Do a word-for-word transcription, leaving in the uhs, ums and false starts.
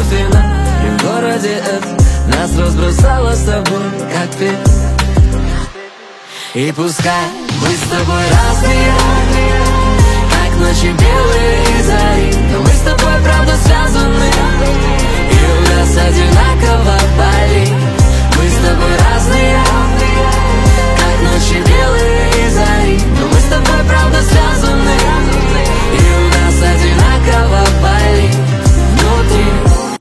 финал. И в городе F нас разбросало с тобой, как пес. И пускай мы с тобой разные, как ночи белые и зари, но мы с тобой правда связаны.